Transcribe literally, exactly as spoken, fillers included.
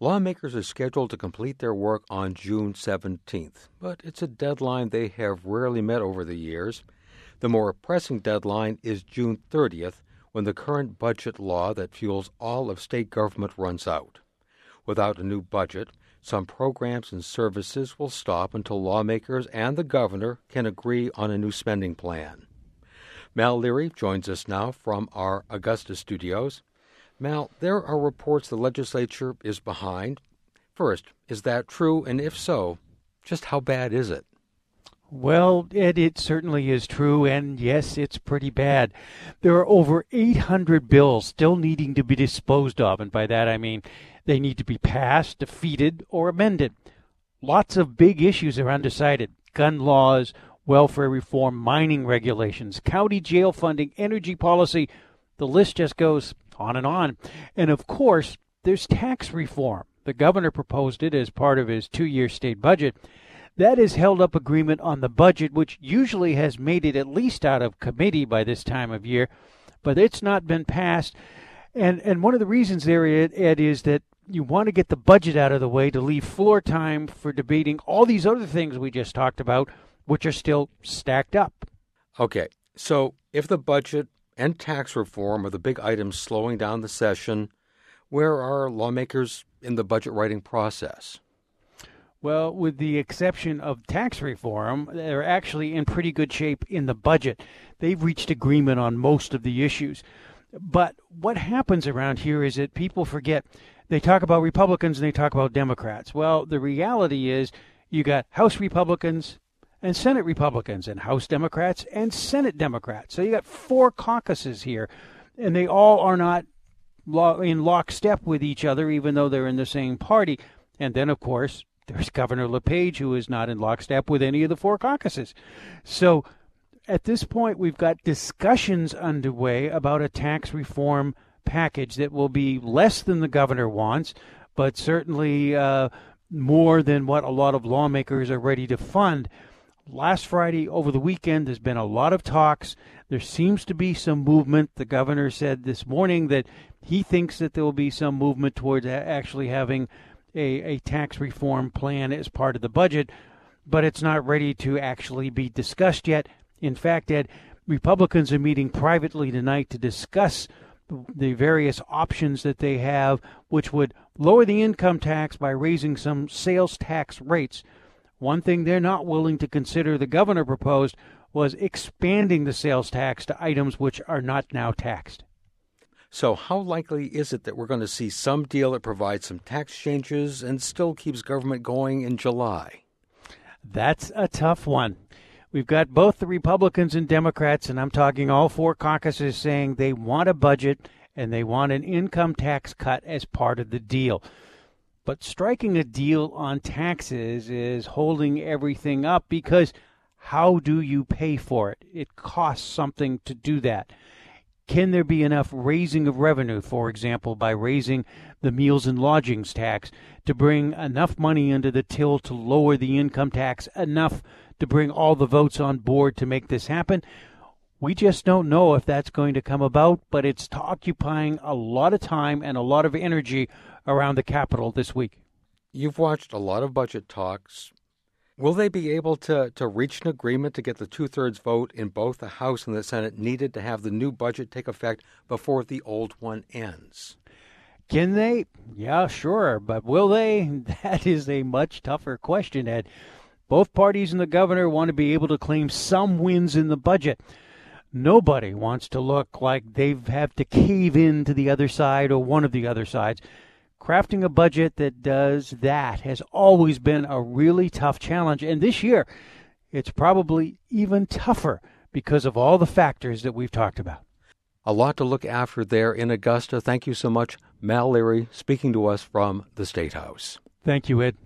Lawmakers are scheduled to complete their work on June seventeenth, but it's a deadline they have rarely met over the years. The more pressing deadline is June thirtieth, when the current budget law that fuels all of state government runs out. Without a new budget, some programs and services will stop until lawmakers and the governor can agree on a new spending plan. Mal Leary joins us now from our Augusta studios. Mal, there are reports the legislature is behind. First, is that true? And if so, just how bad is it? Well, Ed, it certainly is true, and yes, it's pretty bad. There are over eight hundred bills still needing to be disposed of, and by that I mean they need to be passed, defeated, or amended. Lots of big issues are undecided. Gun laws, welfare reform, mining regulations, county jail funding, energy policy. The list just goes on and on. And of course, there's tax reform. The governor proposed it as part of his two-year state budget. That has held up agreement on the budget, which usually has made it at least out of committee by this time of year, but it's not been passed. And and one of the reasons there, Ed, is that you want to get the budget out of the way to leave floor time for debating all these other things we just talked about, which are still stacked up. Okay, so if the budget and tax reform are the big items slowing down the session, where are lawmakers in the budget writing process? Well, with the exception of tax reform, they're actually in pretty good shape in the budget. They've reached agreement on most of the issues. But what happens around here is that people forget. They talk about Republicans and they talk about Democrats. Well, the reality is you got House Republicans and Senate Republicans and House Democrats and Senate Democrats. So you got four caucuses here, and they all are not in lockstep with each other, even though they're in the same party. And then, of course, there's Governor LePage, who is not in lockstep with any of the four caucuses. So at this point, we've got discussions underway about a tax reform package that will be less than the governor wants, but certainly uh, more than what a lot of lawmakers are ready to fund. Last Friday, over the weekend, there's been a lot of talks. There seems to be some movement. The governor said this morning that he thinks that there will be some movement towards actually having a, a tax reform plan as part of the budget, but it's not ready to actually be discussed yet. In fact, Ed, Republicans are meeting privately tonight to discuss the various options that they have, which would lower the income tax by raising some sales tax rates. One thing they're not willing to consider, the governor proposed, was expanding the sales tax to items which are not now taxed. So how likely is it that we're going to see some deal that provides some tax changes and still keeps government going in July? That's a tough one. We've got both the Republicans and Democrats, and I'm talking all four caucuses, saying they want a budget and they want an income tax cut as part of the deal. But striking a deal on taxes is holding everything up, because how do you pay for it? It costs something to do that. Can there be enough raising of revenue, for example, by raising the meals and lodgings tax to bring enough money into the till to lower the income tax enough to bring all the votes on board to make this happen? We just don't know if that's going to come about, but it's occupying a lot of time and a lot of energy around the Capitol this week. You've watched a lot of budget talks. Will they be able to, to reach an agreement to get the two-thirds vote in both the House and the Senate needed to have the new budget take effect before the old one ends? Can they? Yeah, sure. But will they? That is a much tougher question, Ed. Both parties and the governor want to be able to claim some wins in the budget. Nobody wants to look like they have to cave in to the other side or one of the other sides. Crafting a budget that does that has always been a really tough challenge. And this year, it's probably even tougher because of all the factors that we've talked about. A lot to look after there in Augusta. Thank you so much, Mal Leary, speaking to us from the State House. Thank you, Ed.